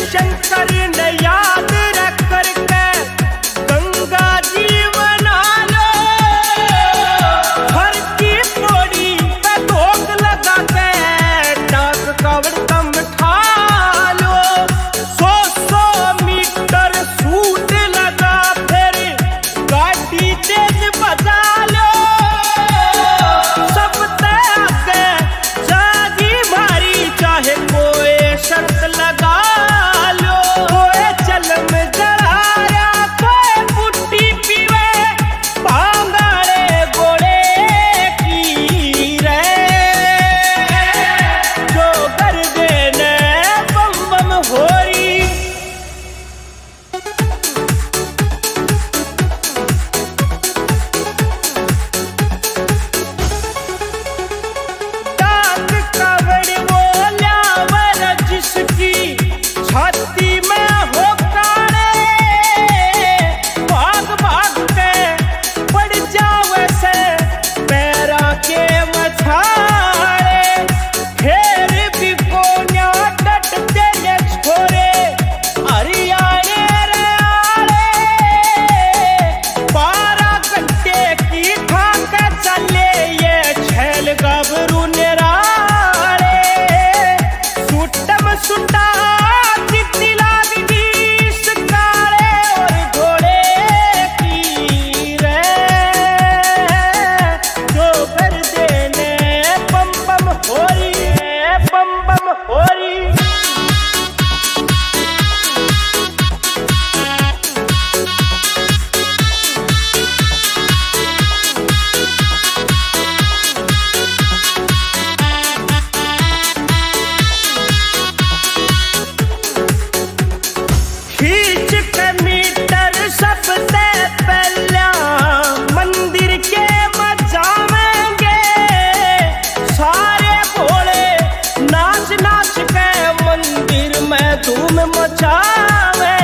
शंकर ने याद रख करके गंगा जी बना लो। हर की पौड़ी पे भोग लगा के डाक कावड़ कम ठा लो। 100 मीटर सूट लगा फिर गाड़ी तेज बजा लो। सब आगे जागी भारी चाहे कोई शर्त लगा लो। कोई चलम जलाया कोई पुट्टी पीवे भांगाड़े गोड़े की रे। जो कर देने बम बम होरी। डाक कावड़ बोला वर जिसकी छाती में हो काले। भाग भाग के पड़ जावे से पैरा के मछाड़े। फिर भी कोन्या डटते ये छोरे हरियाणे रे आले। 12 घंटे की ठाक चले ये छैल गबरू निराले। सुटम सुटा जितनी लागदी सकारे और घोड़े की रे। जो कर देने बम बम होरी बम बम होरी। खींच के मीटर सबसे पहला मंदिर के मचावेंगे। सारे भोले नाच नाच के मंदिर में धूम मचावेंगे।